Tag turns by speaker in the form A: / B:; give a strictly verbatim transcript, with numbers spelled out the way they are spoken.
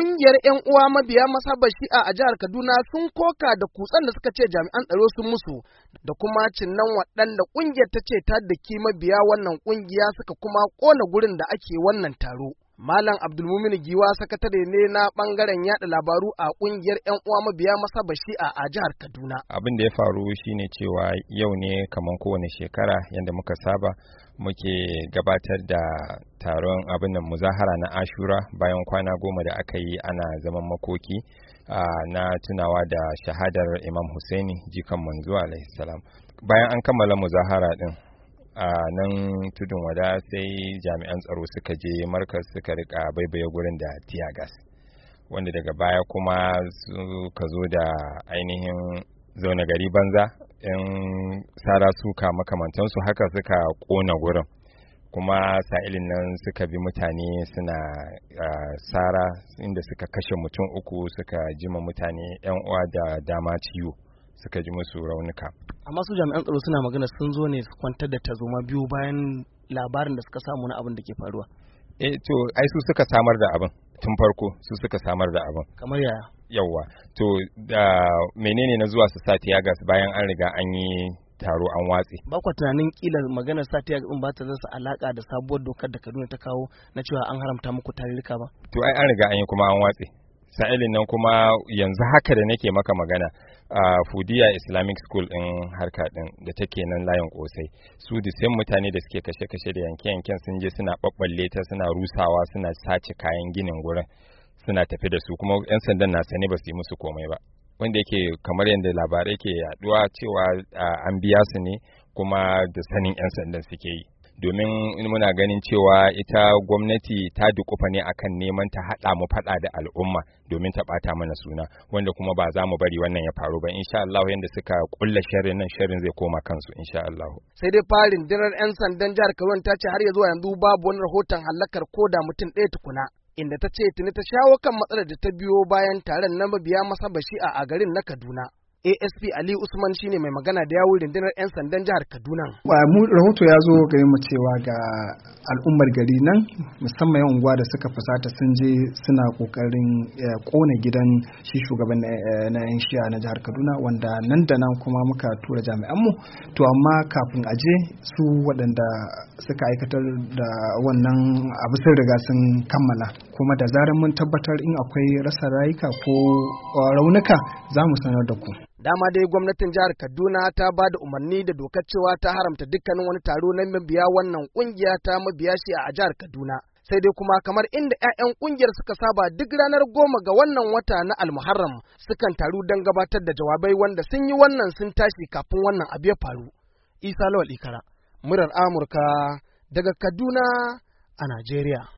A: ƙungiyar 'yan uwa mabiya mazhabar Shi'a a jihar Kaduna sun koka da kutsen da suka ce jami'an tsaro sun musu da kuma cinnan waɗanda ƙungiyar ta ce ta daki mabiya wannan ƙungiya suka kuma ƙona gurin da ake wannan taro. Malam Abdulmumin Giwa sakatare ne na bangaren yada labaru a kungiyar 'yan uwa mabiya mazhabar Shi'a a jihar Kaduna.
B: Abin da ya faru shine cewa yau ne kaman kowane shekara yadda muka saba muke gabatar da taron abin nan muzahara na Ashura bayan kwana goma da aka yi ana zaman makoki na tunawa da shahadar Imam Husaini jikan manzo alaihi salam. Bayan an kammala muzahara din a nan tudun wada sai jami'an tsaro suka je markas suka rika baibaye gurin da tiyagas wanda daga baya kuma suka zo da ainihin zaune gari banza yan sara suka makamantansu haka suka kona gurin kuma sa'ilin nan suka bi mutane suna sara inda suka kashe mutum uku suka jima mutane yan uwa da dama ciwo suka ji musu raunuka.
A: Amma su jami'an tsaro suna magana sun zo ne su kwantar da tarzoma biyu bayan labarin da suka samu na abin da ke faruwa.
B: Eh to ai su suka samar da abin tun farko su suka samar da abin.
A: Kamar yaya?
B: Yawwa to da menene na zuwa su sa tiyagas bayan an riga an yi taro an watse.
A: Ba kwa tunanin kila maganar sa tiyagas din ba ta rasa alaka da sabuwar dokar da Kaduna ta kawo na cewa an haramta muku tarurruka ba?
B: To ai an riga an yi kuma an watse. Sa'ilin nan kuma yanzu haka da nake maka magana a uh, Fudiya Islamic School din harka din da take nan layin kosai su da sai mutane da suke kashe-kashe da yanke-yanken sun je suna babballe ta suna rusawa suna sace kayan ginin gurin suna tafi da su kuma yan sandan na sani ba su yi musu komai ba wanda yake kamar yadda labarai ke yaduwa cewa uh, an biya su ne kuma da sanin yan sandan suke yi domin muna ganin cewa ita gwamnati ta dukufa ne akan neman ta haɗa mu faɗa da al'umma domin ta ɓata mana suna wanda kuma ba za mu bari wannan ya faru ba insha Allah yanda suka kulla sharrin nan sharrin zai koma kansu insha Allah.
A: Sai dai farin dinar 'yan sandan jihar Kaduna ta ce har ya zuwa yanzu babu wani rahoton halakar koda mutum ɗaya tukuna inda ta ce tuni ta shawo kan matsalar da ta biyo bayan taron na mabiya mazhabar Shi'a a garin na Kaduna. A S P Ali Usman shine mai magana da yawun rundunar 'yan sandan jihar Kaduna.
C: Mu rahoto ya zo gare mu cewa ga al'ummar gari nan musamman yan unguwa da suka fusata sun je suna kokarin kona gidan shi shugaban na 'yan Shi'a na jihar Kaduna wanda nan da nan kuma muka tura jami'an mu to amma kafin a je su waɗanda suka aikatar da wannan abu sun riga sun kammala kuma da zarar mun tabbatar in akwai rasa rayuka ko raunuka za mu sanar da ku.
A: Dama dai gwamnatin jihar Kaduna ta ba da umarni da dokar cewa ta haramta dukkanin wani taro na mabiya wannan kungiya ta mabiya shi a jihar Kaduna. Sai dai kuma kamar inda 'ya'yan kungiyar suka saba duk ranar goma ga wannan wata na Almuharram sukan taru don gabatar da jawabai wanda sun yi wannan sun tashi kafin wannan abu ya faru. Isa Lawal Ikara, murar Amurka daga Kaduna a Najeriya.